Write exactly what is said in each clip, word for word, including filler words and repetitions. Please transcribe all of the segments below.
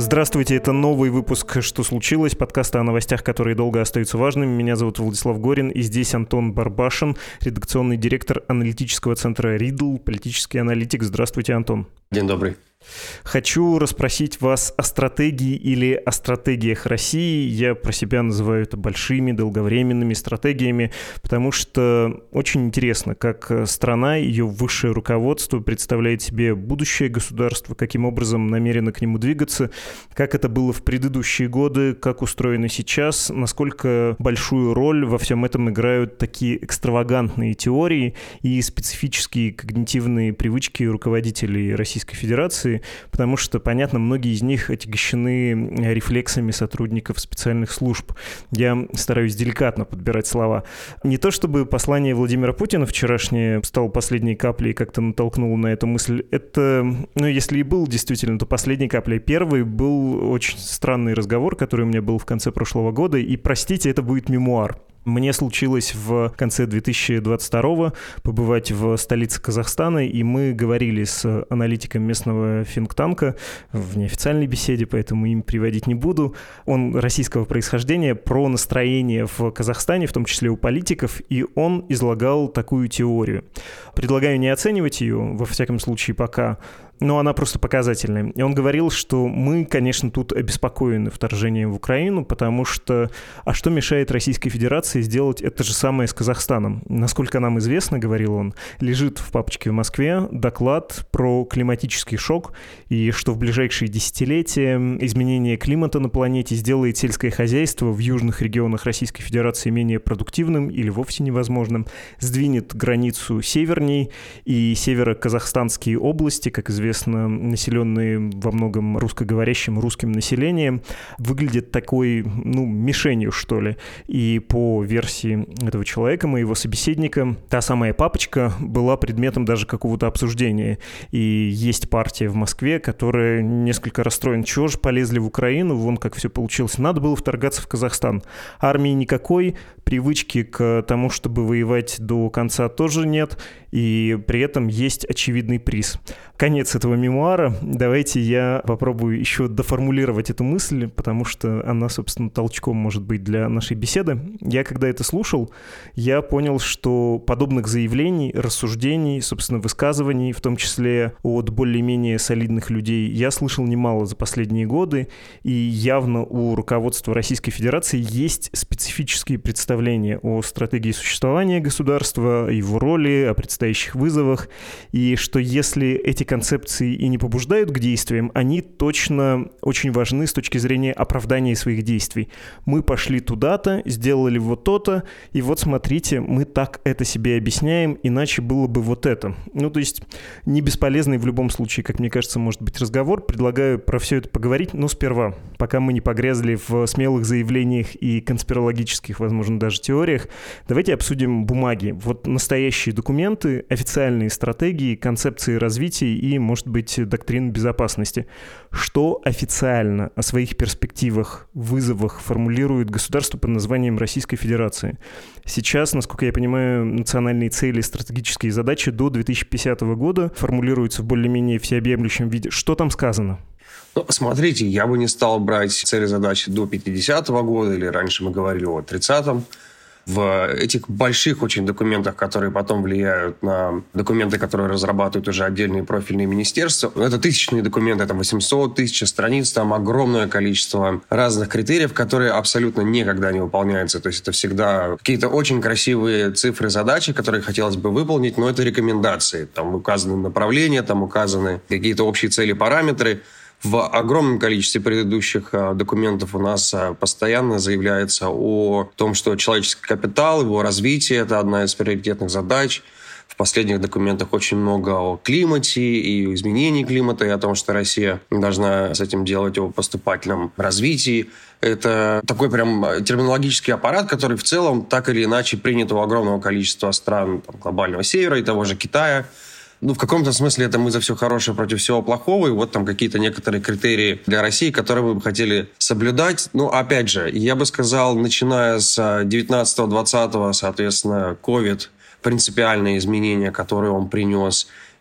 Здравствуйте, это новый выпуск «Что случилось?», подкаста о новостях, которые долго остаются важными. Меня зовут Владислав Горин, и здесь Антон Барбашин, редакционный директор аналитического центра Ридл, политический аналитик. Здравствуйте, Антон. День добрый. Хочу расспросить вас о стратегии или о стратегиях России. Я про себя называю это большими, долговременными стратегиями, потому что очень интересно, как страна, ее высшее руководство представляет себе будущее государства, каким образом намерено к нему двигаться, как это было в предыдущие годы, как устроено сейчас, насколько большую роль во всем этом играют такие экстравагантные теории и специфические когнитивные привычки руководителей Российской Федерации, потому что, понятно, многие из них отягощены рефлексами сотрудников специальных служб. Я стараюсь деликатно подбирать слова. Не то чтобы послание Владимира Путина вчерашнее стало последней каплей и как-то натолкнуло на эту мысль. Это, ну, если и был действительно, то последней каплей. Первый был очень странный разговор, который у меня был в конце прошлого года, и, простите, это будет мемуар. Мне случилось в конце две тысячи двадцать второго побывать в столице Казахстана, и мы говорили с аналитиком местного think-танка в неофициальной беседе, поэтому им приводить не буду. Он российского происхождения, про настроение в Казахстане, в том числе у политиков, и он излагал такую теорию. Предлагаю не оценивать ее, во всяком случае, пока, но она просто показательная. И он говорил, что мы, конечно, тут обеспокоены вторжением в Украину, потому что, а что мешает Российской Федерации сделать это же самое с Казахстаном? Насколько нам известно, говорил он, лежит в папочке в Москве доклад про климатический шок, и что в ближайшие десятилетия изменение климата на планете сделает сельское хозяйство в южных регионах Российской Федерации менее продуктивным или вовсе невозможным, сдвинет границу северней, и северо-казахстанские области, как известно, населенные во многом русскоговорящим русским населением, выглядят такой, ну, мишенью, что ли. И по версии этого человека, моего собеседника, та самая папочка была предметом даже какого-то обсуждения. И есть партия в Москве, которая несколько расстроена. Чего же полезли в Украину? Вон как все получилось. Надо было вторгаться в Казахстан. Армии никакой, привычки к тому, чтобы воевать до конца, тоже нет. И при этом есть очевидный приз. Конец этого мемуара. Давайте я попробую еще доформулировать эту мысль, потому что она, собственно, толчком может быть для нашей беседы. Я, когда это слушал, я понял, что подобных заявлений, рассуждений, собственно, высказываний, в том числе от более-менее солидных людей, я слышал немало за последние годы, и явно у руководства Российской Федерации есть специфические представления о стратегии существования государства, его роли, о предстоящих вызовах, и что если эти концепции и не побуждают к действиям, они точно очень важны с точки зрения оправдания своих действий. Мы пошли туда-то, сделали вот то-то, и вот смотрите, мы так это себе объясняем, иначе было бы вот это. Ну, то есть не бесполезный в любом случае, как мне кажется, может быть разговор. Предлагаю про все это поговорить, но сперва, пока мы не погрязли в смелых заявлениях и конспирологических, возможно, даже теориях, давайте обсудим бумаги. Вот настоящие документы, официальные стратегии, концепции развития и, может быть, доктрины безопасности. Что официально о своих перспективах, вызовах формулирует государство под названием Российской Федерации? Сейчас, насколько я понимаю, национальные цели и стратегические задачи до две тысячи пятидесятого года формулируются в более-менее всеобъемлющем виде. Что там сказано? Ну, смотрите, я бы не стал брать цели и задачи до пятидесятого года, или раньше мы говорили о тридцатом. В этих больших очень документах, которые потом влияют на документы, которые разрабатывают уже отдельные профильные министерства, это тысячные документы, там восемьсот тысяч страниц, там огромное количество разных критериев, которые абсолютно никогда не выполняются. То есть это всегда какие-то очень красивые цифры, задачи, которые хотелось бы выполнить, но это рекомендации. Там указаны направления, там указаны какие-то общие цели, параметры. В огромном количестве предыдущих документов у нас постоянно заявляется о том, что человеческий капитал, его развитие – это одна из приоритетных задач. В последних документах очень много о климате и изменении климата, и о том, что Россия должна с этим делать, о поступательном развитии. Это такой прям терминологический аппарат, который в целом так или иначе принят у огромного количества стран там, глобального севера и того же Китая. Ну, в каком-то смысле это мы за все хорошее против всего плохого, и вот там какие-то некоторые критерии для России, которые мы бы хотели соблюдать. Ну, опять же, я бы сказал, начиная с девятнадцатого-двадцатого, соответственно, ковид, принципиальные изменения, которые он принес,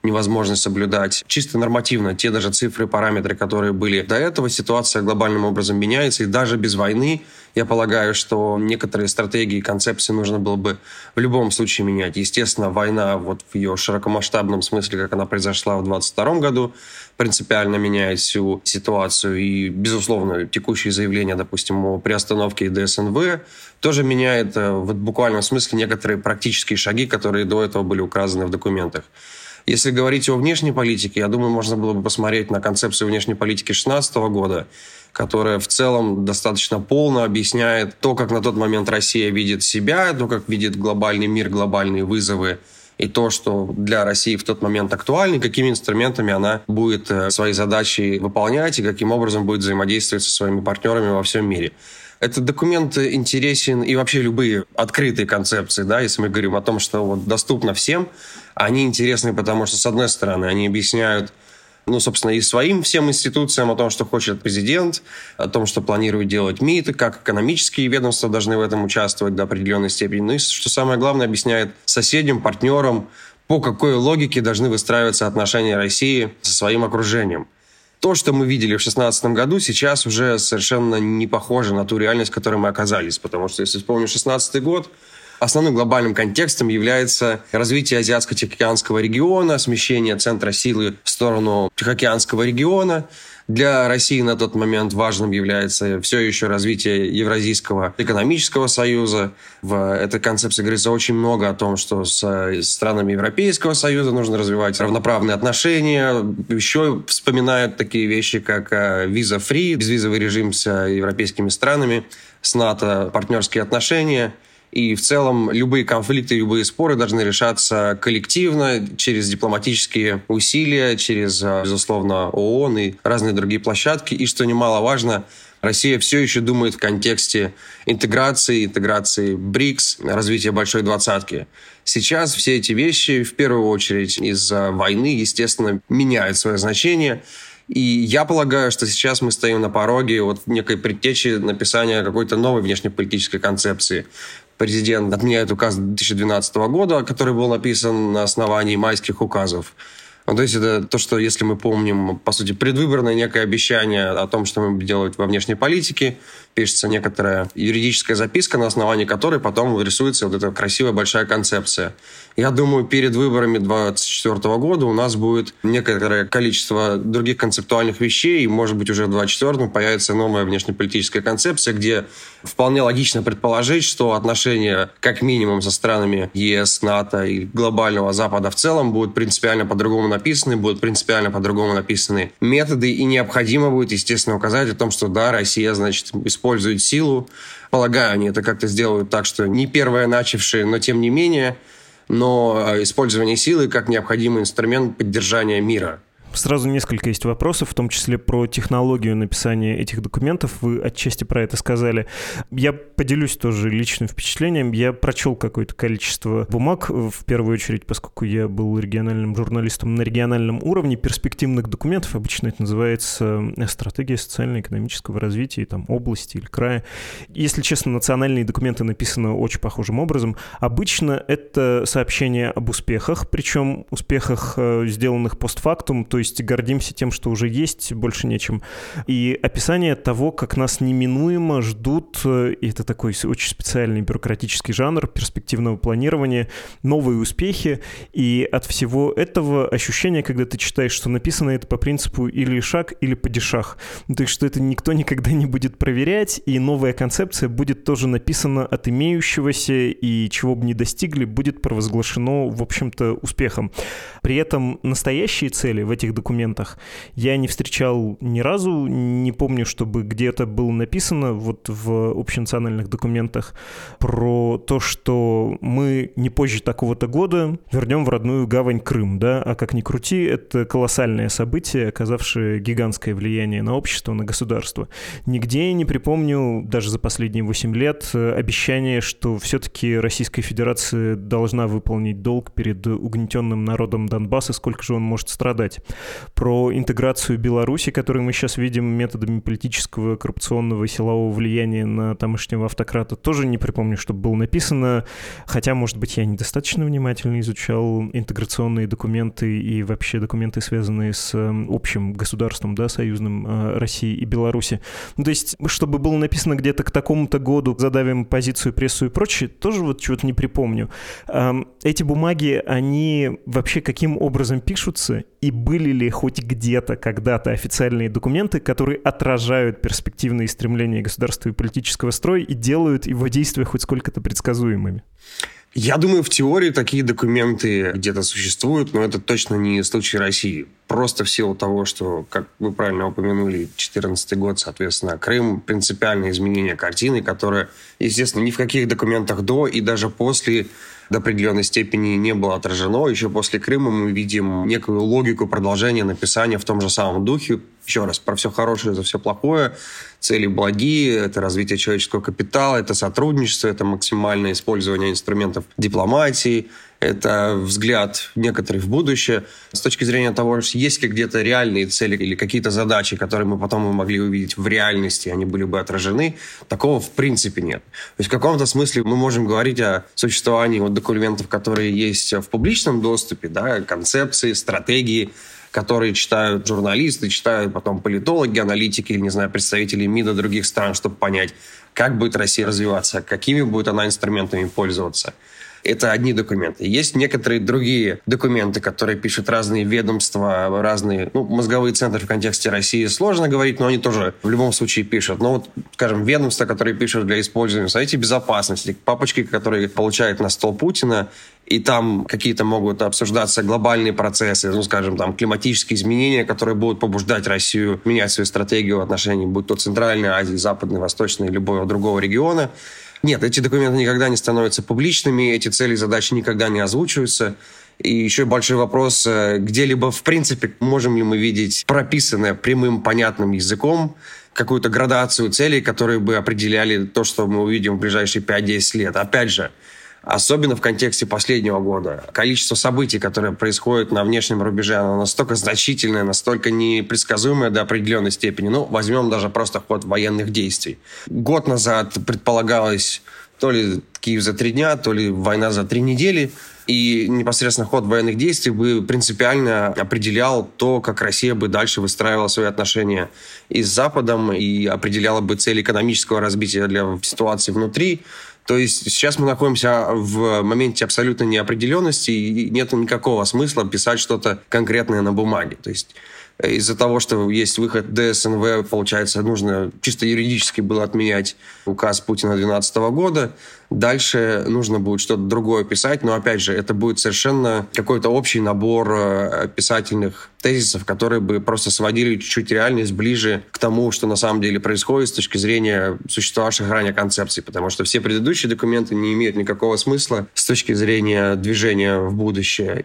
невозможность соблюдать чисто нормативно те даже цифры, параметры, которые были до этого. Ситуация глобальным образом меняется, и даже без войны я полагаю, что некоторые стратегии и концепции нужно было бы в любом случае менять. Естественно, война вот в ее широкомасштабном смысле, как она произошла в двадцать втором году, принципиально меняет всю ситуацию. И, безусловно, текущие заявления, допустим, о приостановке ДСНВ тоже меняет в буквальном смысле некоторые практические шаги, которые до этого были указаны в документах. Если говорить о внешней политике, я думаю, можно было бы посмотреть на концепцию внешней политики две тысячи шестнадцатого года, которая в целом достаточно полно объясняет то, как на тот момент Россия видит себя, то, как видит глобальный мир, глобальные вызовы, и то, что для России в тот момент актуально, какими инструментами она будет свои задачи выполнять и каким образом будет взаимодействовать со своими партнерами во всем мире. Этот документ интересен, и вообще любые открытые концепции, да, если мы говорим о том, что вот доступно всем, они интересны, потому что, с одной стороны, они объясняют, ну, собственно, и своим всем институциям о том, что хочет президент, о том, что планирует делать МИД, как экономические ведомства должны в этом участвовать до определенной степени. Ну и, что самое главное, объясняет соседям, партнерам, по какой логике должны выстраиваться отношения России со своим окружением. То, что мы видели в две тысячи шестнадцатом году, сейчас уже совершенно не похоже на ту реальность, в которой мы оказались. Потому что, если вспомним две тысячи шестнадцатый год, основным глобальным контекстом является развитие Азиатско-Тихоокеанского региона, смещение центра силы в сторону Тихоокеанского региона. Для России на тот момент важным является все еще развитие Евразийского экономического союза. В этой концепции говорится очень много о том, что с странами Европейского союза нужно развивать равноправные отношения. Еще вспоминают такие вещи, как виза-фри, безвизовый режим с европейскими странами, с НАТО, партнерские отношения. И в целом любые конфликты, любые споры должны решаться коллективно, через дипломатические усилия, через, безусловно, ООН и разные другие площадки. И, что немаловажно, Россия все еще думает в контексте интеграции, интеграции БРИКС, развития Большой Двадцатки. Сейчас все эти вещи, в первую очередь из-за войны, естественно, меняют свое значение. И я полагаю, что сейчас мы стоим на пороге вот некой предтечи написания какой-то новой внешнеполитической концепции. Президент отменяет указ две тысячи двенадцатого года, который был написан на основании майских указов. Ну, то есть это то, что, если мы помним, по сути, предвыборное некое обещание о том, что мы будем делать во внешней политике, пишется некоторая юридическая записка, на основании которой потом рисуется вот эта красивая большая концепция. Я думаю, перед выборами две тысячи двадцать четвёртого года у нас будет некоторое количество других концептуальных вещей, и, может быть, уже в две тысячи двадцать четвёртом появится новая внешнеполитическая концепция, где вполне логично предположить, что отношения, как минимум, со странами ЕС, НАТО и глобального Запада в целом будут принципиально по-другому написаны, будут принципиально по-другому написаны методы, и необходимо будет, естественно, указать о том, что да, Россия, значит, использует силу. Полагаю, они это как-то сделают так, что не первые начавшие, но тем не менее, но использование силы как необходимый инструмент поддержания мира. Сразу несколько есть вопросов, в том числе про технологию написания этих документов. Вы отчасти про это сказали. Я поделюсь тоже личным впечатлением. Я прочел какое-то количество бумаг, в первую очередь, поскольку я был региональным журналистом на региональном уровне, перспективных документов. Обычно это называется стратегия социально-экономического развития там, области или края. Если честно, национальные документы написаны очень похожим образом. Обычно это сообщения об успехах, причем успехах, сделанных постфактум, то есть гордимся тем, что уже есть, больше нечем. И описание того, как нас неминуемо ждут, и это такой очень специальный бюрократический жанр перспективного планирования, новые успехи. И от всего этого ощущение, когда ты читаешь, что написано это по принципу или шаг, или падишах. То есть, что это никто никогда не будет проверять, и новая концепция будет тоже написана от имеющегося, и чего бы ни достигли, будет провозглашено, в общем-то, успехом. При этом настоящие цели в этих документах я не встречал ни разу, не помню, чтобы где-то было написано вот в общенациональных документах про то, что мы не позже такого-то года вернем в родную гавань Крым, да, а как ни крути, это колоссальное событие, оказавшее гигантское влияние на общество, на государство. Нигде я не припомню, даже за последние восемь лет, обещание, что все-таки Российская Федерация должна выполнить долг перед угнетенным народом Донбасса, сколько же он может страдать. Про интеграцию Беларуси, которую мы сейчас видим методами политического, коррупционного и силового влияния на тамошнего автократа, тоже не припомню, чтобы было написано. Хотя, может быть, я недостаточно внимательно изучал интеграционные документы и вообще документы, связанные с общим государством, да, союзным России и Беларуси. Ну, то есть, чтобы было написано где-то к такому-то году, задавим позицию, прессу и прочее, тоже вот чего-то не припомню. Эти бумаги, они вообще каким образом пишутся? И были ли хоть где-то когда-то официальные документы, которые отражают перспективные стремления государства и политического строя и делают его действия хоть сколько-то предсказуемыми? Я думаю, в теории такие документы где-то существуют, но это точно не случай России. Просто в силу того, что, как вы правильно упомянули, две тысячи четырнадцатый год, соответственно, Крым, принципиальное изменение картины, которое, естественно, ни в каких документах до и даже после до определенной степени не было отражено. Еще после Крыма мы видим некую логику продолжения написания в том же самом духе. Еще раз, про все хорошее, за все плохое. Цели благие, это развитие человеческого капитала, это сотрудничество, это максимальное использование инструментов дипломатии, это взгляд некоторых в будущее. С точки зрения того, есть ли где-то реальные цели или какие-то задачи, которые мы потом могли увидеть в реальности, они были бы отражены, такого в принципе нет. То есть в каком-то смысле мы можем говорить о существовании вот документов, которые есть в публичном доступе, да, концепции, стратегии, которые читают журналисты, читают потом политологи, аналитики, не знаю, представители МИДа других стран, чтобы понять, как будет Россия развиваться, какими будет она инструментами пользоваться. Это одни документы. Есть некоторые другие документы, которые пишут разные ведомства, разные, ну, мозговые центры в контексте России. Сложно говорить, но они тоже в любом случае пишут. Но вот, скажем, ведомства, которые пишут для использования в Совете Безопасности, папочки, которые получают на стол Путина, и там какие-то могут обсуждаться глобальные процессы, ну, скажем, там, климатические изменения, которые будут побуждать Россию менять свою стратегию в отношении, будь то Центральной Азии, Западной, Восточной, любого другого региона. Нет, эти документы никогда не становятся публичными, эти цели и задачи никогда не озвучиваются. И еще большой вопрос, где-либо, в принципе, можем ли мы видеть прописанное прямым, понятным языком какую-то градацию целей, которые бы определяли то, что мы увидим в ближайшие пять-десять лет. Опять же, особенно в контексте последнего года. Количество событий, которые происходят на внешнем рубеже, оно настолько значительное, настолько непредсказуемое до определенной степени. Ну, возьмем даже просто ход военных действий. Год назад предполагалось то ли Киев за три дня, то ли война за три недели. И непосредственно ход военных действий бы принципиально определял то, как Россия бы дальше выстраивала свои отношения и с Западом, и определяла бы цели экономического развития для ситуации внутри. То есть сейчас мы находимся в моменте абсолютной неопределенности, и нет никакого смысла писать что-то конкретное на бумаге. То есть из-за того, что есть выход ДСНВ, получается, нужно чисто юридически было отменять указ Путина две тысячи двенадцатого года. Дальше нужно будет что-то другое писать, но, опять же, это будет совершенно какой-то общий набор описательных тезисов, которые бы просто сводили чуть-чуть реальность ближе к тому, что на самом деле происходит с точки зрения существовавших ранее концепций, потому что все предыдущие документы не имеют никакого смысла с точки зрения движения в будущее.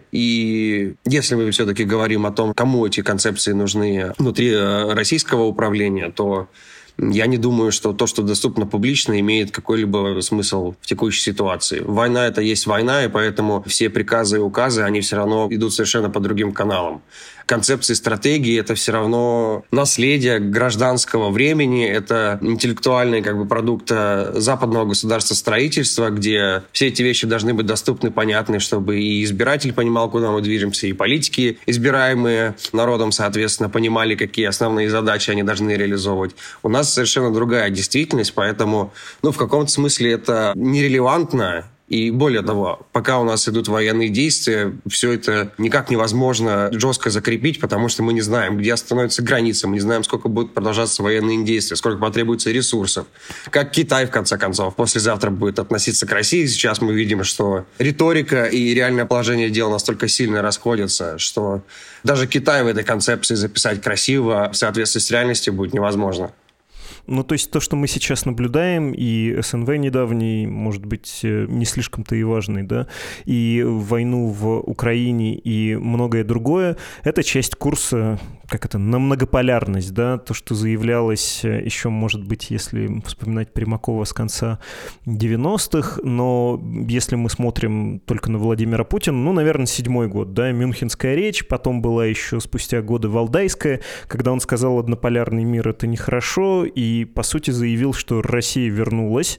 И если мы все-таки говорим о том, кому эти концепции нужны внутри российского управления, то я не думаю, что то, что доступно публично, имеет какой-либо смысл в текущей ситуации. Война — это есть война, и поэтому все приказы и указы, они все равно идут совершенно по другим каналам. Концепции, стратегии — это все равно наследие гражданского времени, это интеллектуальный как бы продукт западного государства строительства, где все эти вещи должны быть доступны, понятны, чтобы и избиратель понимал, куда мы движемся, и политики, избираемые народом, соответственно, понимали, какие основные задачи они должны реализовывать. У нас совершенно другая действительность, поэтому, ну, в каком-то смысле это нерелевантно. И более того, пока у нас идут военные действия, все это никак невозможно жестко закрепить, потому что мы не знаем, где остановится граница, мы не знаем, сколько будут продолжаться военные действия, сколько потребуется ресурсов. Как Китай, в конце концов, послезавтра будет относиться к России. Сейчас мы видим, что риторика и реальное положение дел настолько сильно расходятся, что даже Китай в этой концепции записать красиво в соответствии с реальностью будет невозможно. Ну, то есть то, что мы сейчас наблюдаем, и СНВ недавний, может быть, не слишком-то и важный, да, и войну в Украине, и многое другое, это часть курса, как это, на многополярность, да, то, что заявлялось еще, может быть, если вспоминать Примакова с конца девяностых, но если мы смотрим только на Владимира Путина, ну, наверное, седьмой год, да, Мюнхенская речь, потом была еще спустя годы Валдайская, когда он сказал, однополярный мир — это нехорошо, и, по сути, заявил, что Россия вернулась.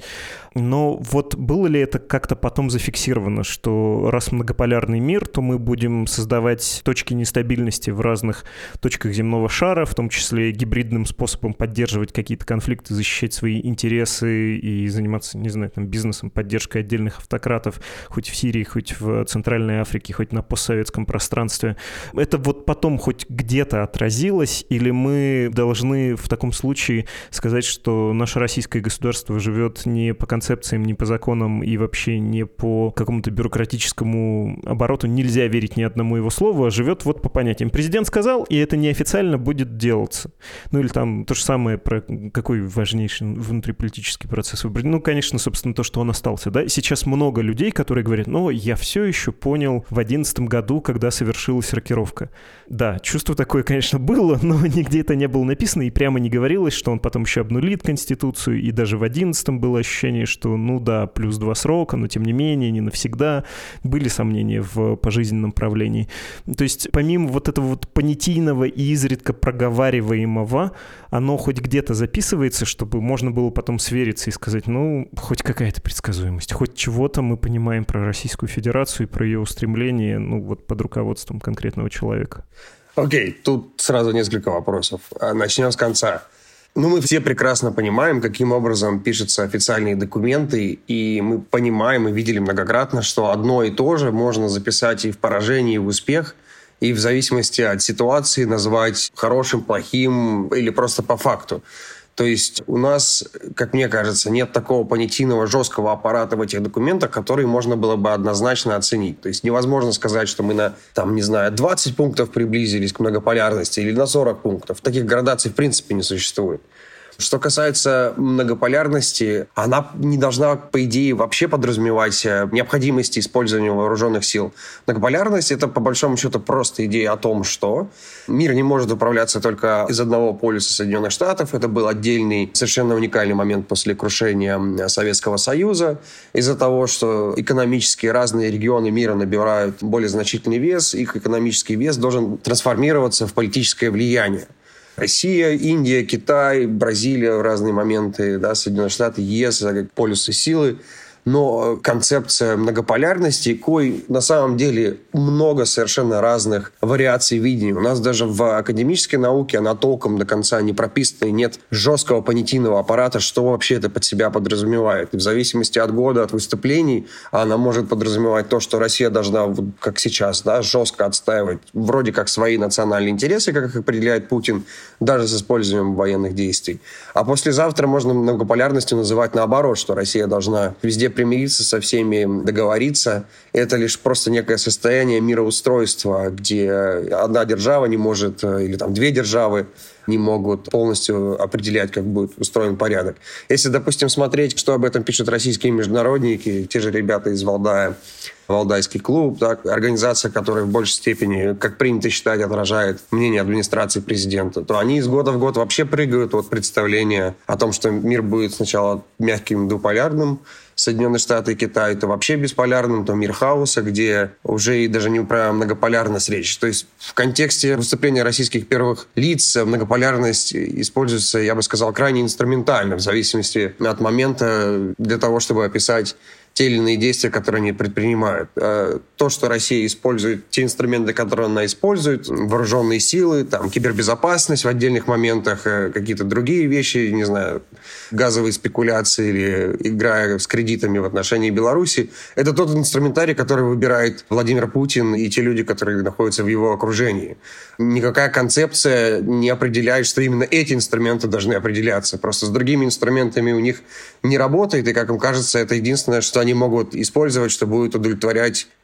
Но вот было ли это как-то потом зафиксировано, что раз многополярный мир, то мы будем создавать точки нестабильности в разных точках земного шара, в том числе гибридным способом поддерживать какие-то конфликты, защищать свои интересы и заниматься, не знаю, там, бизнесом, поддержкой отдельных автократов, хоть в Сирии, хоть в Центральной Африке, хоть на постсоветском пространстве. Это вот потом хоть где-то отразилось, или мы должны в таком случае сказать, что наше российское государство живет не по концепциям, не по законам и вообще не по какому-то бюрократическому обороту, нельзя верить ни одному его слову, а живет вот по понятиям. Президент сказал, и это неофициально будет делаться. Ну или там то же самое про какой важнейший внутриполитический процесс выбрать. Ну, конечно, собственно, то, что он остался. Да? Сейчас много людей, которые говорят, ну, я все еще понял в одиннадцатом году, когда совершилась рокировка. Да, чувство такое, конечно, было, но нигде это не было написано, и прямо не говорилось, что он потом еще обнулит Конституцию, и даже в одиннадцатом было ощущение, что, ну да, плюс два срока, но тем не менее, не навсегда. Были сомнения в пожизненном правлении. То есть помимо вот этого вот понятийного и изредка проговариваемого, оно хоть где-то записывается, чтобы можно было потом свериться и сказать, ну, хоть какая-то предсказуемость, хоть чего-то мы понимаем про Российскую Федерацию и про ее устремления, ну, вот под руководством конкретного человека. Окей, okay, тут сразу несколько вопросов. Начнем с конца. Ну, мы все прекрасно понимаем, каким образом пишутся официальные документы, и мы понимаем и видели многократно, что одно и то же можно записать и в поражении, и в успех, и в зависимости от ситуации назвать хорошим, плохим или просто по факту. То есть у нас, как мне кажется, нет такого понятийного жесткого аппарата в этих документах, который можно было бы однозначно оценить. То есть невозможно сказать, что мы на, там, не знаю, двадцать пунктов приблизились к многополярности или на сорок пунктов. Таких градаций в принципе не существует. Что касается многополярности, она не должна, по идее, вообще подразумевать необходимости использования вооруженных сил. Многополярность — это, по большому счету, просто идея о том, что мир не может управляться только из одного полюса Соединенных Штатов. Это был отдельный, совершенно уникальный момент после крушения Советского Союза. Из-за того, что экономически разные регионы мира набирают более значительный вес, их экономический вес должен трансформироваться в политическое влияние. Россия, Индия, Китай, Бразилия в разные моменты, да, Соединенные Штаты, ЕС, как полюсы силы. Но концепция многополярности, кой на самом деле много совершенно разных вариаций видения. У нас даже в академической науке она толком до конца не прописана, и нет жесткого понятийного аппарата, что вообще это под себя подразумевает. И в зависимости от года, от выступлений, она может подразумевать то, что Россия должна, как сейчас, да, жестко отстаивать вроде как свои национальные интересы, как их определяет Путин, даже с использованием военных действий. А послезавтра можно многополярностью называть наоборот, что Россия должна везде примириться со всеми, договориться. Это лишь просто некое состояние мироустройства, где одна держава не может, или там две державы не могут полностью определять, как будет устроен порядок. Если, допустим, смотреть, что об этом пишут российские международники, те же ребята из Валдая, Валдайский клуб, так, организация, которая в большей степени, как принято считать, отражает мнение администрации президента, то они из года в год вообще прыгают от представления о том, что мир будет сначала мягким, двуполярным, Соединенные Штаты и Китай, то вообще бесполярным, то мир хаоса, где уже и даже не про многополярность речь. То есть в контексте выступления российских первых лиц многополярность используется, я бы сказал, крайне инструментально, в зависимости от момента, для того, чтобы описать те или иные действия, которые они предпринимают. То, что Россия использует, те инструменты, которые она использует, вооруженные силы, там, кибербезопасность в отдельных моментах, какие-то другие вещи, не знаю, газовые спекуляции или игра с кредитами в отношении Беларуси, это тот инструментарий, который выбирает Владимир Путин и те люди, которые находятся в его окружении. Никакая концепция не определяет, что именно эти инструменты должны определяться. Просто с другими инструментами у них не работает, и, как им кажется, это единственное, что они могут использовать, что будет удовлетворять их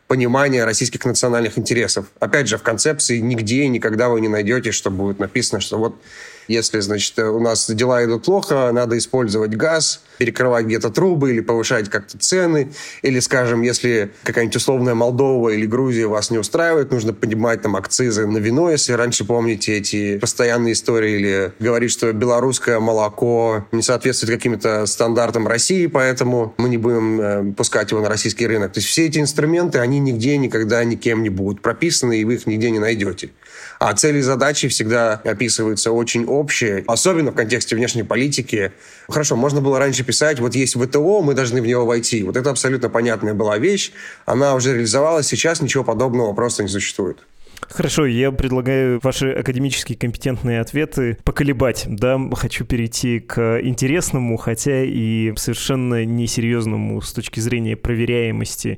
понимания российских национальных интересов. Опять же, в концепции нигде и никогда вы не найдете, что будет написано, что вот если, значит, у нас дела идут плохо, надо использовать газ, перекрывать где-то трубы или повышать как-то цены. Или, скажем, если какая-нибудь условная Молдова или Грузия вас не устраивает, нужно поднимать там акцизы на вино. Если раньше, помните, эти постоянные истории, или говорить, что белорусское молоко не соответствует каким-то стандартам России, поэтому мы не будем э, пускать его на российский рынок. То есть все эти инструменты, они нигде никогда никем не будут прописаны, и вы их нигде не найдете. А цели и задачи всегда описываются очень общие, особенно в контексте внешней политики. Хорошо, можно было раньше писать, вот есть ВТО, мы должны в него войти. Вот это абсолютно понятная была вещь, она уже реализовалась, сейчас ничего подобного просто не существует. Хорошо, я предлагаю ваши академические компетентные ответы поколебать. Да, хочу перейти к интересному, хотя и совершенно несерьезному с точки зрения проверяемости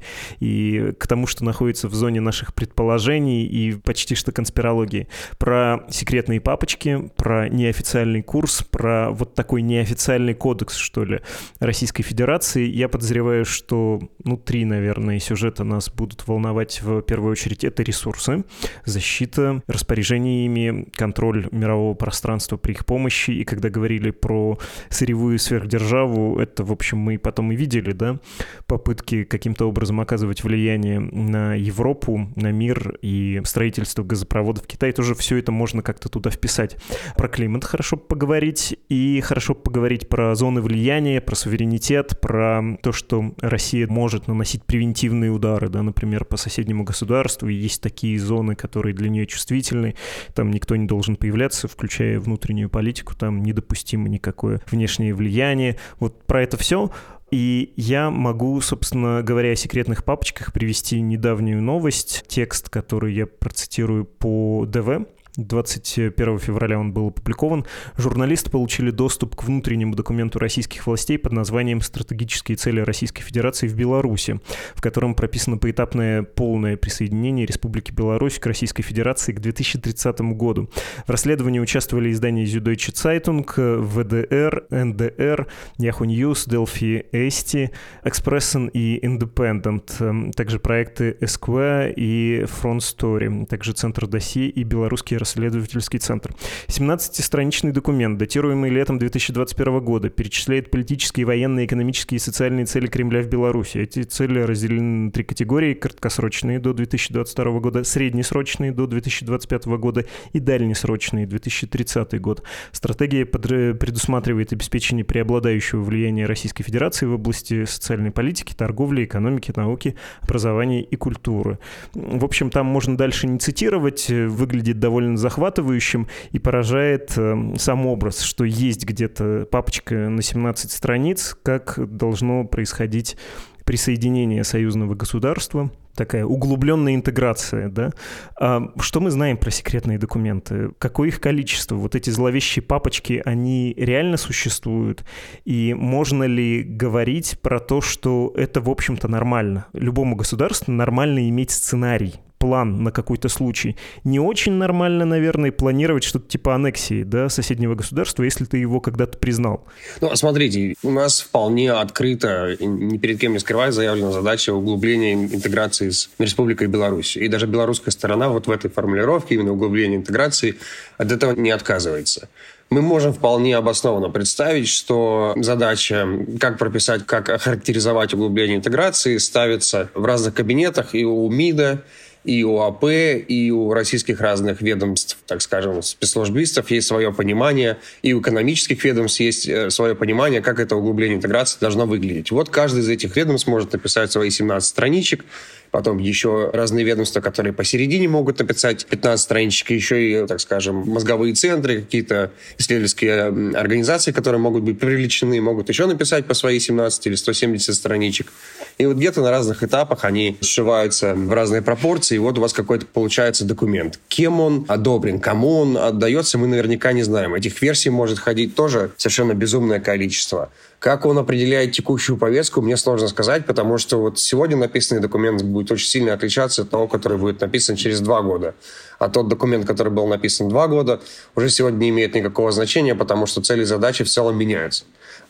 и к тому, что находится в зоне наших предположений и почти что конспирологии. Про секретные папочки, про неофициальный курс, про вот такой неофициальный кодекс, что ли, Российской Федерации. Я подозреваю, что, ну, три, наверное, сюжета нас будут волновать в первую очередь. Это ресурсы, защита, распоряжение ими, контроль мирового пространства при их помощи. И когда говорили про сырьевую сверхдержаву, это, в общем, мы потом и видели, да, попытки каким-то образом оказывать влияние на Европу, на мир и строительство газопроводов в Китае. Тоже все это можно как-то туда вписать. Про климат хорошо поговорить, и хорошо поговорить про зоны влияния, про суверенитет, про то, что Россия может наносить превентивные удары, да, например, по соседнему государству. И есть такие зоны, которые для нее чувствительны, там никто не должен появляться, включая внутреннюю политику, там недопустимо никакое внешнее влияние. Вот про это все. И я могу, собственно говоря, о секретных папочках привести недавнюю новость, текст, который я процитирую по ДВ. двадцать первого февраля он был опубликован. Журналисты получили доступ к внутреннему документу российских властей под названием «Стратегические цели Российской Федерации в Беларуси», в котором прописано поэтапное полное присоединение Республики Беларусь к Российской Федерации к две тысячи тридцатому году. В расследовании участвовали издания Süddeutsche Zeitung, вэ дэ эр, эн дэ эр, Yahoo News, Delphi Esti, Expressen и Independent, также проекты эс кью эй и Front Story, также Центр досье и белорусские расследовательский центр. семнадцатистраничный документ, датируемый летом две тысячи двадцать первого года, перечисляет политические, военные, экономические и социальные цели Кремля в Беларуси. Эти цели разделены на три категории: краткосрочные до две тысячи двадцать второго года, среднесрочные до две тысячи двадцать пятого года и дальнесрочные две тысячи тридцатый год. Стратегия предусматривает обеспечение преобладающего влияния Российской Федерации в области социальной политики, торговли, экономики, науки, образования и культуры. В общем, там можно дальше не цитировать, выглядит довольно захватывающим и поражает э, сам образ, что есть где-то папочка на семнадцать страниц, как должно происходить присоединение союзного государства, такая углубленная интеграция, да. А что мы знаем про секретные документы? Какое их количество? Вот эти зловещие папочки, они реально существуют? И можно ли говорить про то, что это, в общем-то, нормально? Любому государству нормально иметь сценарий, план на какой-то случай. Не очень нормально, наверное, планировать что-то типа аннексии, да, соседнего государства, если ты его когда-то признал. Ну, смотрите, у нас вполне открыто, ни перед кем не скрывая, заявлена задача углубления интеграции с Республикой Беларусь. И даже белорусская сторона вот в этой формулировке, именно углубления интеграции, от этого не отказывается. Мы можем вполне обоснованно представить, что задача, как прописать, как охарактеризовать углубление интеграции, ставится в разных кабинетах и у МИДа, и у АП, и у российских разных ведомств, так скажем, спецслужбистов есть свое понимание, и у экономических ведомств есть свое понимание, как это углубление интеграции должно выглядеть. Вот каждый из этих ведомств может написать свои семнадцать страничек, потом еще разные ведомства, которые посередине могут написать пятнадцать страничек, еще и, так скажем, мозговые центры, какие-то исследовательские организации, которые могут быть привлечены, могут еще написать по своей семнадцать или сто семьдесят страничек. И вот где-то на разных этапах они сшиваются в разные пропорции, и вот у вас какой-то получается документ. Кем он одобрен, кому он отдается, мы наверняка не знаем. Этих версий может ходить тоже совершенно безумное количество. Как он определяет текущую повестку, мне сложно сказать, потому что вот сегодня написанный документ будет очень сильно отличаться от того, который будет написан через два года. А тот документ, который был написан два года, уже сегодня не имеет никакого значения, потому что цели и задачи в целом меняются. В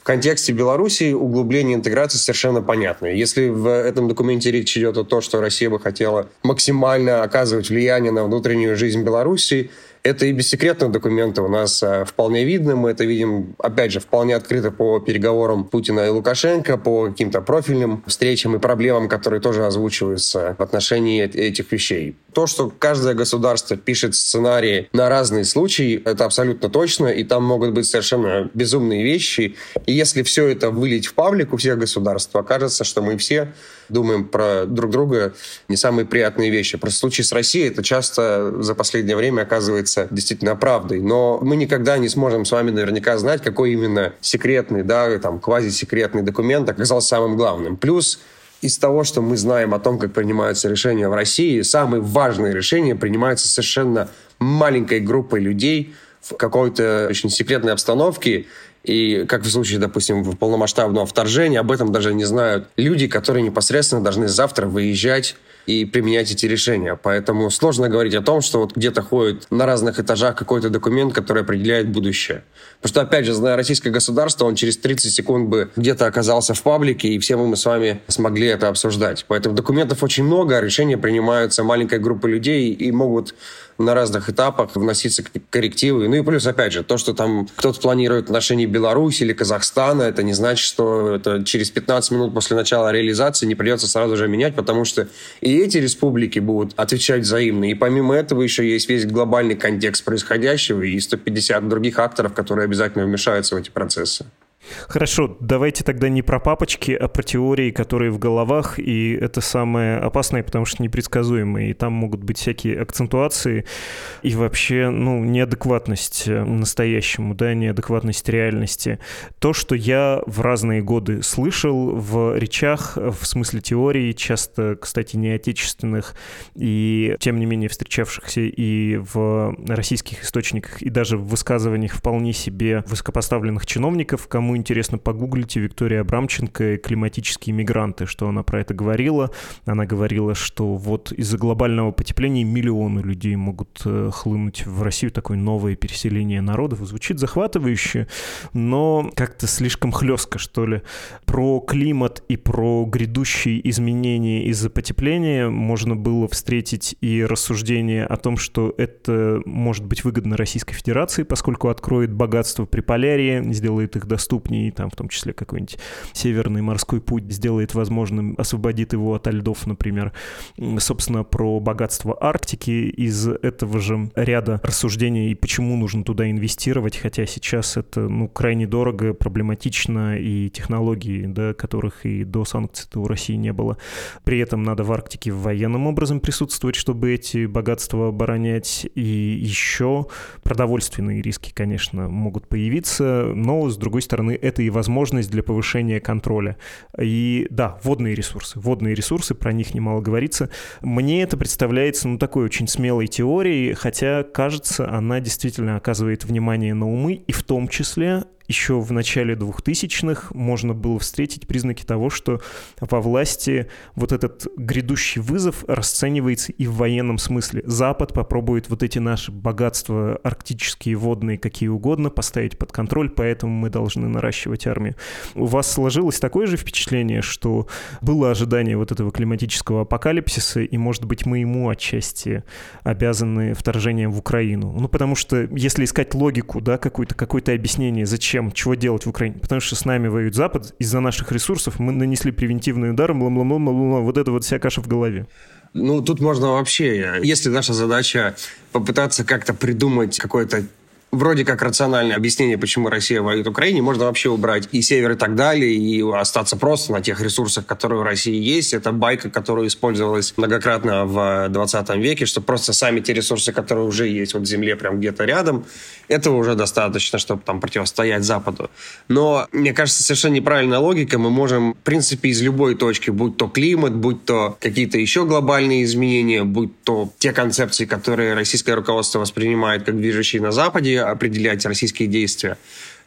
контексте Беларуси углубление интеграции совершенно понятно. Если в этом документе речь идет о том, что Россия бы хотела максимально оказывать влияние на внутреннюю жизнь Беларуси, это и без секретных документов у нас вполне видно. Мы это видим, опять же, вполне открыто по переговорам Путина и Лукашенко, по каким-то профильным встречам и проблемам, которые тоже озвучиваются в отношении этих вещей. То, что каждое государство пишет сценарии на разные случаи, это абсолютно точно, и там могут быть совершенно безумные вещи. И если все это вылить в паблик у всех государств, окажется, что мы все думаем про друг друга не самые приятные вещи. Просто в случае с Россией это часто за последнее время оказывается действительно правдой. Но мы никогда не сможем с вами наверняка знать, какой именно секретный, да, там, квазисекретный документ оказался самым главным. Плюс из того, что мы знаем о том, как принимаются решения в России, самые важные решения принимаются совершенно маленькой группой людей в какой-то очень секретной обстановке. И как в случае, допустим, полномасштабного вторжения, об этом даже не знают люди, которые непосредственно должны завтра выезжать и применять эти решения. Поэтому сложно говорить о том, что вот где-то ходит на разных этажах какой-то документ, который определяет будущее. Потому что, опять же, зная российское государство, он через тридцать секунд бы где-то оказался в паблике, и все мы с вами смогли это обсуждать. Поэтому документов очень много, а решения принимаются маленькой группой людей и могут на разных этапах вноситься коррективы. Ну и плюс, опять же, то, что там кто-то планирует в отношении Беларуси или Казахстана, это не значит, что это через пятнадцать минут после начала реализации не придется сразу же менять, потому что и эти республики будут отвечать взаимно. И помимо этого еще есть весь глобальный контекст происходящего и сто пятьдесят других акторов, которые обязательно вмешаются в эти процессы. Хорошо, давайте тогда не про папочки, а про теории, которые в головах, и это самое опасное, потому что непредсказуемые, и там могут быть всякие акцентуации и вообще, ну, неадекватность настоящему, да, неадекватность реальности. То, что я в разные годы слышал в речах, в смысле теорий, часто, кстати, не отечественных, и тем не менее встречавшихся и в российских источниках, и даже в высказываниях вполне себе высокопоставленных чиновников, кому интересно, погуглите Виктория Абрамченко «Климатические мигранты», что она про это говорила. Она говорила, что вот из-за глобального потепления миллионы людей могут хлынуть в Россию, такое новое переселение народов. Звучит захватывающе, но как-то слишком хлестко, что ли. Про климат и про грядущие изменения из-за потепления можно было встретить и рассуждение о том, что это может быть выгодно Российской Федерации, поскольку откроет богатство Приполярья, сделает их доступнее, и там в том числе какой-нибудь Северный морской путь сделает возможным, освободит его ото льдов, например. Собственно, про богатство Арктики из этого же ряда рассуждений, и почему нужно туда инвестировать, хотя сейчас это, ну, крайне дорого, проблематично, и технологий, да, которых и до санкций-то у России не было. При этом надо в Арктике военным образом присутствовать, чтобы эти богатства оборонять, и еще продовольственные риски, конечно, могут появиться, но, с другой стороны, это и возможность для повышения контроля. И да, водные ресурсы. Водные ресурсы, про них немало говорится. Мне это представляется, ну, такой очень смелой теорией, хотя, кажется, она действительно оказывает внимание на умы, и в том числе еще в начале двухтысячных можно было встретить признаки того, что во власти вот этот грядущий вызов расценивается и в военном смысле. Запад попробует вот эти наши богатства арктические, водные, какие угодно, поставить под контроль, поэтому мы должны наращивать армию. У вас сложилось такое же впечатление, что было ожидание вот этого климатического апокалипсиса, и, может быть, мы ему отчасти обязаны вторжением в Украину? Ну, потому что, если искать логику, да, какое-то, какое-то объяснение, зачем, чего делать в Украине? Потому что с нами воюет Запад, из-за наших ресурсов мы нанесли превентивный удар, бла-бла-бла-бла-бла, вот это вот вся каша в голове. Ну, тут можно вообще, если наша задача попытаться как-то придумать какое-то вроде как рациональное объяснение, почему Россия воюет в Украине, можно вообще убрать и север, и так далее, и остаться просто на тех ресурсах, которые у России есть. Это байка, которая использовалась многократно в двадцатом веке, что просто сами те ресурсы, которые уже есть вот в земле, прям где-то рядом, этого уже достаточно, чтобы там противостоять Западу. Но, мне кажется, совершенно неправильная логика. Мы можем, в принципе, из любой точки, будь то климат, будь то какие-то еще глобальные изменения, будь то те концепции, которые российское руководство воспринимает как движущие на Западе, определять российские действия.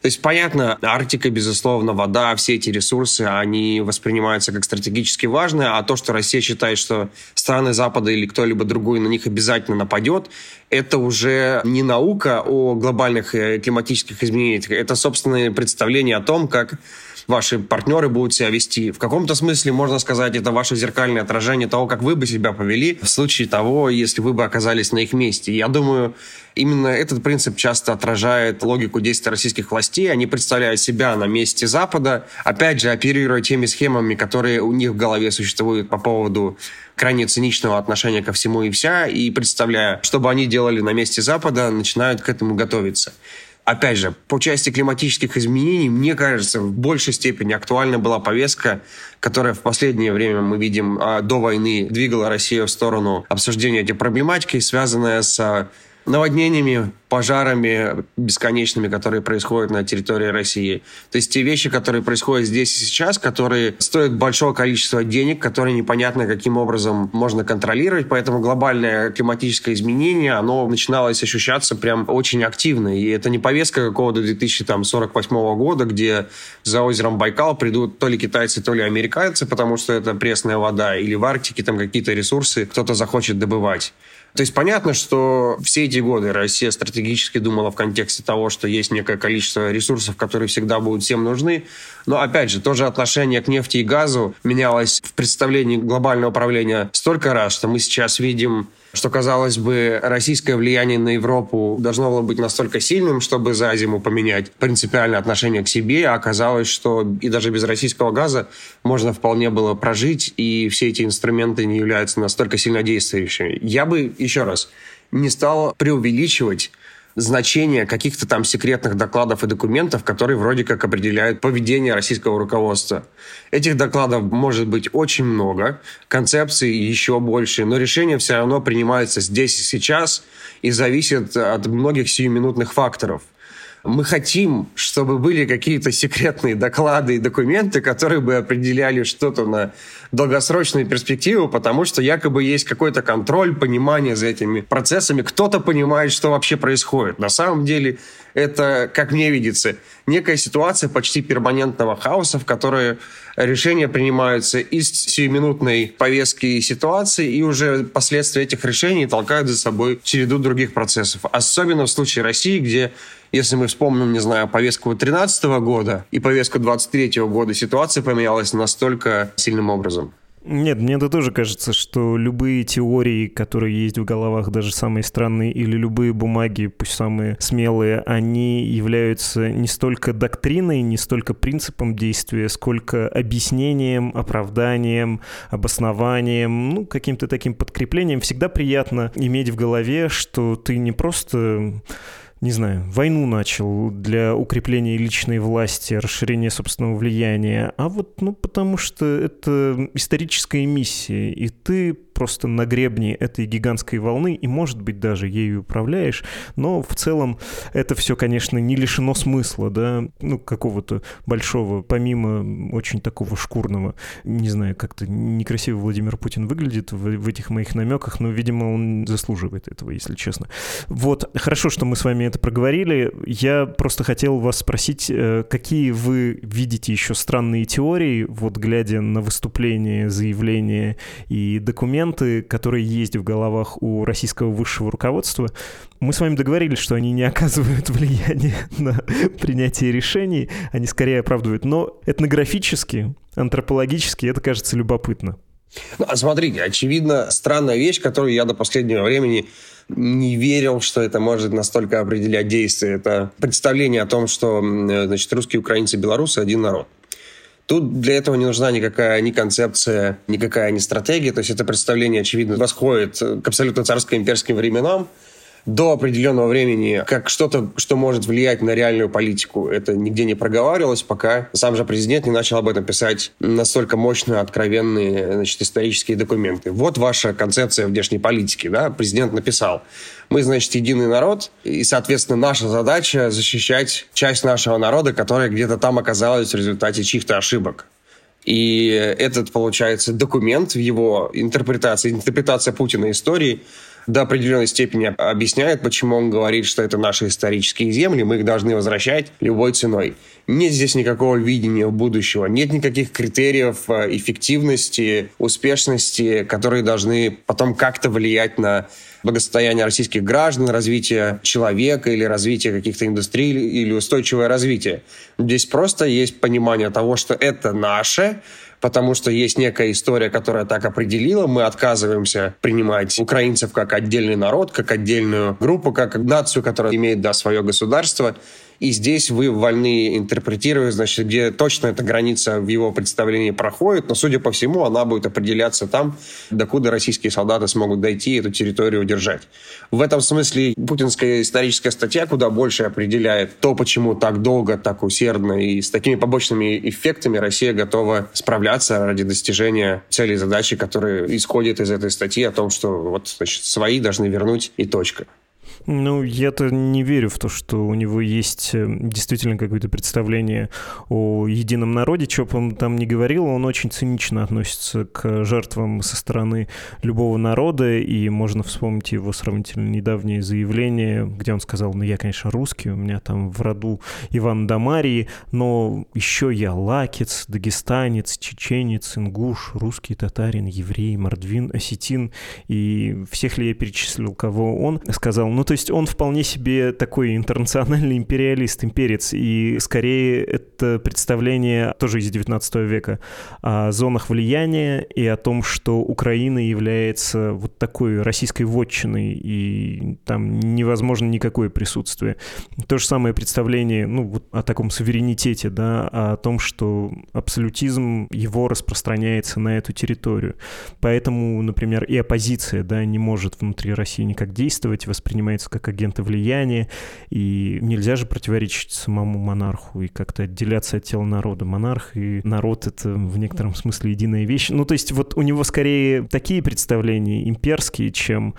То есть, понятно, Арктика, безусловно, вода, все эти ресурсы, они воспринимаются как стратегически важные, а то, что Россия считает, что страны Запада или кто-либо другой на них обязательно нападет, это уже не наука о глобальных климатических изменениях, это собственное представление о том, как ваши партнеры будут себя вести. В каком-то смысле, можно сказать, это ваше зеркальное отражение того, как вы бы себя повели в случае того, если вы бы оказались на их месте. Я думаю, именно этот принцип часто отражает логику действий российских властей. Они представляют себя на месте Запада, опять же, оперируя теми схемами, которые у них в голове существуют по поводу крайне циничного отношения ко всему и вся, и представляя, что бы они делали на месте Запада, начинают к этому готовиться. Опять же, по части климатических изменений, мне кажется, в большей степени актуальна была повестка, которая в последнее время, мы видим, до войны двигала Россию в сторону обсуждения этой проблематики, связанная с наводнениями, пожарами бесконечными, которые происходят на территории России. То есть те вещи, которые происходят здесь и сейчас, которые стоят большого количества денег, которые непонятно каким образом можно контролировать. Поэтому глобальное климатическое изменение, оно начиналось ощущаться прям очень активно. И это не повестка какого-то две тысячи сорок восьмого года, где за озером Байкал придут то ли китайцы, то ли американцы, потому что это пресная вода, или в Арктике там какие-то ресурсы кто-то захочет добывать. То есть понятно, что все эти годы Россия стратегически думала в контексте того, что есть некое количество ресурсов, которые всегда будут всем нужны. Но, опять же, тоже отношение к нефти и газу менялось в представлении глобального управления столько раз, что мы сейчас видим, что, казалось бы, российское влияние на Европу должно было быть настолько сильным, чтобы за зиму поменять принципиальное отношение к себе, а оказалось, что и даже без российского газа можно вполне было прожить, и все эти инструменты не являются настолько сильнодействующими. Я бы, еще раз, не стал преувеличивать значение каких-то там секретных докладов и документов, которые вроде как определяют поведение российского руководства. Этих докладов может быть очень много, концепций еще больше, но решения все равно принимаются здесь и сейчас и зависят от многих сиюминутных факторов. Мы хотим, чтобы были какие-то секретные доклады и документы, которые бы определяли что-то на долгосрочную перспективу, потому что якобы есть какой-то контроль, понимание за этими процессами. Кто-то понимает, что вообще происходит. На самом деле это, как мне видится, некая ситуация почти перманентного хаоса, в которой решения принимаются из сиюминутной повестки и ситуации, и уже последствия этих решений толкают за собой череду других процессов. Особенно в случае России, где, если мы вспомним, не знаю, повестку две тысячи тринадцатого года и повестку две тысячи двадцать третьего года, ситуация поменялась настолько сильным образом. Нет, мне это тоже кажется, что любые теории, которые есть в головах, даже самые странные, или любые бумаги, пусть самые смелые, они являются не столько доктриной, не столько принципом действия, сколько объяснением, оправданием, обоснованием, ну, каким-то таким подкреплением. Всегда приятно иметь в голове, что ты не просто... не знаю, войну начал для укрепления личной власти, расширения собственного влияния, а вот, ну, потому что это историческая миссия, и ты просто на гребне этой гигантской волны, и, может быть, даже ею управляешь, но в целом это все, конечно, не лишено смысла, да, ну, какого-то большого, помимо очень такого шкурного, не знаю, как-то некрасиво Владимир Путин выглядит в, в этих моих намеках, но, видимо, он заслуживает этого, если честно. Вот, хорошо, что мы с вами это проговорили. Я просто хотел вас спросить, какие вы видите еще странные теории, вот глядя на выступления, заявления и документы, которые есть в головах у российского высшего руководства. Мы с вами договорились, что они не оказывают влияния на принятие решений, они скорее оправдывают. Но этнографически, антропологически это кажется любопытно. Ну, смотрите, очевидно, странная вещь, которую я до последнего времени не верил, что это может настолько определять действия. Это представление о том, что, значит, русские, украинцы, белорусы – один народ. Тут для этого не нужна никакая ни концепция, никакая ни стратегия. То есть это представление, очевидно, восходит к абсолютно царско-имперским временам. До определенного времени как что-то, что может влиять на реальную политику. Это нигде не проговаривалось, пока сам же президент не начал об этом писать настолько мощно откровенные, значит, исторические документы. Вот ваша концепция внешней политики. Да? Президент написал: мы, значит, единый народ, и, соответственно, наша задача защищать часть нашего народа, которая где-то там оказалась в результате чьих-то ошибок. И этот, получается, документ в его интерпретации, интерпретация Путина истории, до определенной степени объясняет, почему он говорит, что это наши исторические земли, мы их должны возвращать любой ценой. Нет здесь никакого видения будущего, нет никаких критериев эффективности, успешности, которые должны потом как-то влиять на благосостояние российских граждан, развитие человека или развитие каких-то индустрий или устойчивое развитие. Здесь просто есть понимание того, что это наше, потому что есть некая история, которая так определила. Мы отказываемся принимать украинцев как отдельный народ, как отдельную группу, как нацию, которая имеет, да, свое государство. И здесь вы вольны интерпретировать, значит, где точно эта граница в его представлении проходит, но, судя по всему, она будет определяться там, докуда российские солдаты смогут дойти и эту территорию удержать. В этом смысле путинская историческая статья куда больше определяет то, почему так долго, так усердно и с такими побочными эффектами Россия готова справляться ради достижения целей и задачи, которые исходят из этой статьи о том, что вот, значит, свои должны вернуть и точка. Ну, я-то не верю в то, что у него есть действительно какое-то представление о едином народе. Что бы он там ни говорил, он очень цинично относится к жертвам со стороны любого народа, и можно вспомнить его сравнительно недавнее заявление, где он сказал: ну, я, конечно, русский, у меня там в роду Иван да Марьи, но еще я лакец, дагестанец, чеченец, ингуш, русский, татарин, еврей, мордвин, осетин, и всех ли я перечислил, кого он сказал. Ну, то есть он вполне себе такой интернациональный империалист, имперец, и скорее это представление тоже из девятнадцатого века о зонах влияния и о том, что Украина является вот такой российской вотчиной, и там невозможно никакое присутствие. То же самое представление, ну, вот о таком суверенитете, да, о том, что абсолютизм его распространяется на эту территорию. Поэтому, например, и оппозиция, да, не может внутри России никак действовать, воспринимается как агенты влияния, и нельзя же противоречить самому монарху и как-то отделяться от тела народа. Монарх и народ — это в некотором смысле единая вещь. Ну, то есть вот у него скорее такие представления имперские, чем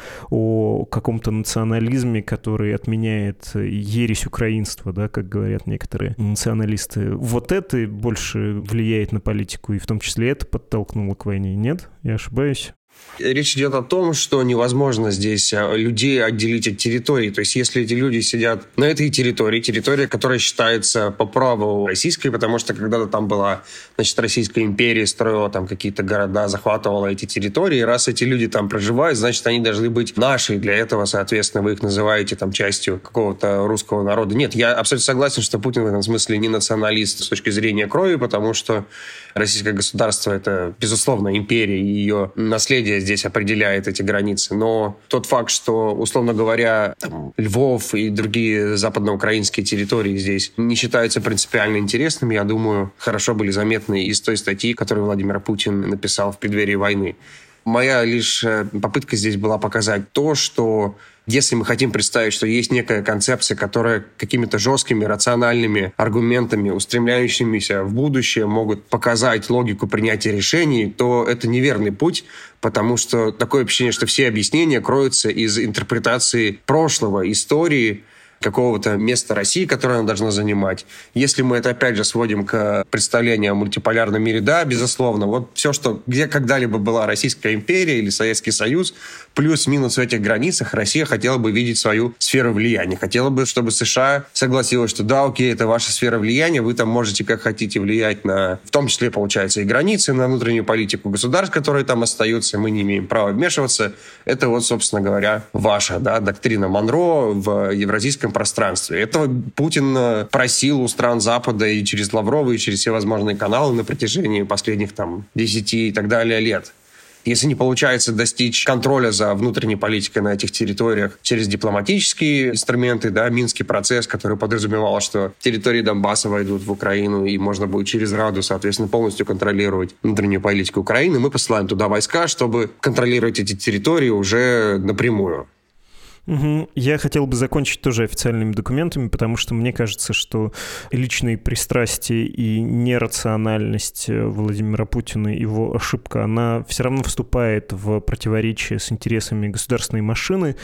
о каком-то национализме, который отменяет ересь украинства, да, как говорят некоторые националисты. Вот это больше влияет на политику, и в том числе это подтолкнуло к войне. Нет? Я ошибаюсь? Речь идет о том, что невозможно здесь людей отделить от территории. То есть если эти люди сидят на этой территории, территория, которая считается по праву российской, потому что когда-то там была, значит, Российская империя, строила там какие-то города, захватывала эти территории. И раз эти люди там проживают, значит, они должны быть наши. Для этого, соответственно, вы их называете там частью какого-то русского народа. Нет, я абсолютно согласен, что Путин в этом смысле не националист с точки зрения крови, потому что российское государство — это, безусловно, империя, и ее наследие здесь определяет эти границы. Но тот факт, что, условно говоря, там, Львов и другие западноукраинские территории здесь не считаются принципиально интересными, я думаю, хорошо были заметны из той статьи, которую Владимир Путин написал в преддверии войны. Моя лишь попытка здесь была показать то, что если мы хотим представить, что есть некая концепция, которая какими-то жесткими, рациональными аргументами, устремляющимися в будущее, могут показать логику принятия решений, то это неверный путь, потому что такое ощущение, что все объяснения кроются из интерпретации прошлого, истории, какого-то места России, которое она должна занимать. Если мы это, опять же, сводим к представлению о мультиполярном мире, да, безусловно, вот все, что где когда-либо была Российская империя или Советский Союз, плюс-минус в этих границах Россия хотела бы видеть свою сферу влияния. Хотела бы, чтобы США согласилась, что да, окей, это ваша сфера влияния, вы там можете как хотите влиять на, в том числе, получается, и границы, на внутреннюю политику государств, которые там остаются, мы не имеем права вмешиваться. Это вот, собственно говоря, ваша, да, доктрина Монро в евразийском пространстве. Этого Путин просил у стран Запада и через Лаврова, и через все возможные каналы на протяжении последних там десяти и так далее лет. Если не получается достичь контроля за внутренней политикой на этих территориях через дипломатические инструменты, да, Минский процесс, который подразумевал, что территории Донбасса войдут в Украину, и можно будет через Раду, соответственно, полностью контролировать внутреннюю политику Украины, мы посылаем туда войска, чтобы контролировать эти территории уже напрямую. Угу. Я хотел бы закончить тоже официальными документами, потому что мне кажется, что личные пристрастия и нерациональность Владимира Путина, его ошибка, она все равно вступает в противоречие с интересами государственной машины,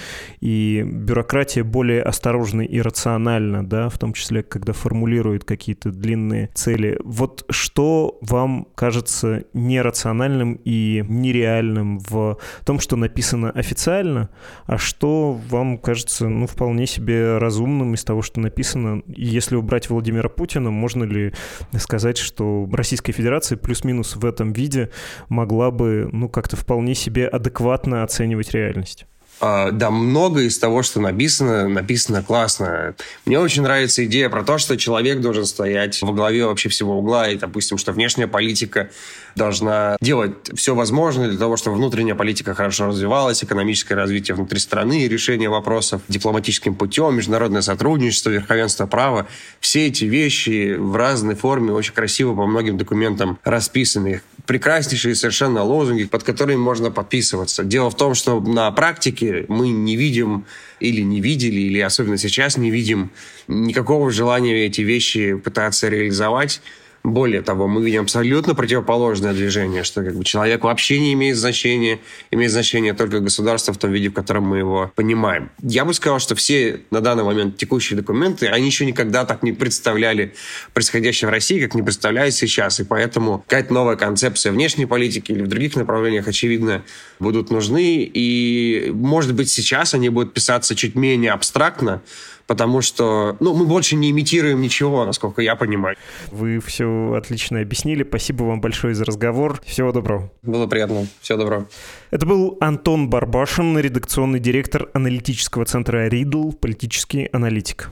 и бюрократия более осторожна и рациональна, да, в том числе, когда формулирует какие-то длинные цели. Вот что вам кажется нерациональным и нереальным в том, что написано официально, а что вам кажется, ну, вполне себе разумным из того, что написано? И если убрать Владимира Путина, можно ли сказать, что Российская Федерация плюс-минус в этом виде могла бы, ну, как-то вполне себе адекватно оценивать реальность? Да, много из того, что написано, написано классно. Мне очень нравится идея про то, что человек должен стоять во главе вообще всего угла, и, допустим, что внешняя политика должна делать все возможное для того, чтобы внутренняя политика хорошо развивалась, экономическое развитие внутри страны, решение вопросов дипломатическим путем, международное сотрудничество, верховенство права. Все эти вещи в разной форме очень красиво по многим документам расписаны. Прекраснейшие совершенно лозунги, под которыми можно подписываться. Дело в том, что на практике мы не видим или не видели, или особенно сейчас не видим никакого желания эти вещи пытаться реализовать. Более того, мы видим абсолютно противоположное движение, что как бы человек вообще не имеет значения, имеет значение только государство в том виде, в котором мы его понимаем. Я бы сказал, что все на данный момент текущие документы, они еще никогда так не представляли происходящее в России, как не представляют сейчас. И поэтому какая-то новая концепция внешней политики или в других направлениях, очевидно, будут нужны. И, может быть, сейчас они будут писаться чуть менее абстрактно, потому что, ну, мы больше не имитируем ничего, насколько я понимаю. Вы все отлично объяснили. Спасибо вам большое за разговор. Всего доброго. Было приятно. Всего доброго. Это был Антон Барбашин, редакционный директор аналитического центра «Ридл», политический аналитик.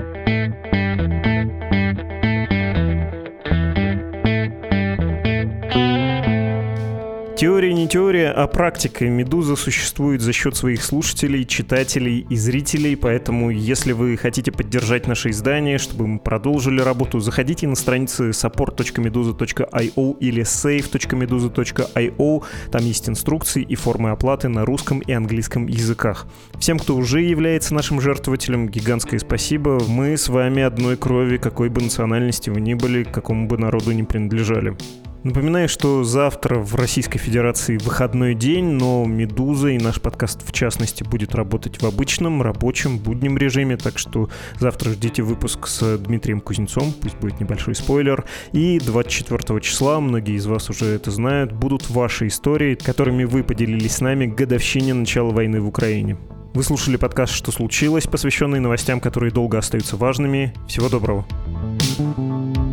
Теория не теория, а практика. «Медуза» существует за счет своих слушателей, читателей и зрителей, поэтому если вы хотите поддержать наше издание, чтобы мы продолжили работу, заходите на страницы support точка meduza точка io или save точка meduza точка io. Там есть инструкции и формы оплаты на русском и английском языках. Всем, кто уже является нашим жертвователем, гигантское спасибо. Мы с вами одной крови, какой бы национальности вы ни были, к какому бы народу ни принадлежали. Напоминаю, что завтра в Российской Федерации выходной день, но «Медуза» и наш подкаст, в частности, будет работать в обычном, рабочем, буднем режиме, так что завтра ждите выпуск с Дмитрием Кузнецом, пусть будет небольшой спойлер, и двадцать четвёртого числа, многие из вас уже это знают, будут ваши истории, которыми вы поделились с нами к годовщине начала войны в Украине. Вы слушали подкаст «Что случилось?», посвященный новостям, которые долго остаются важными. Всего доброго.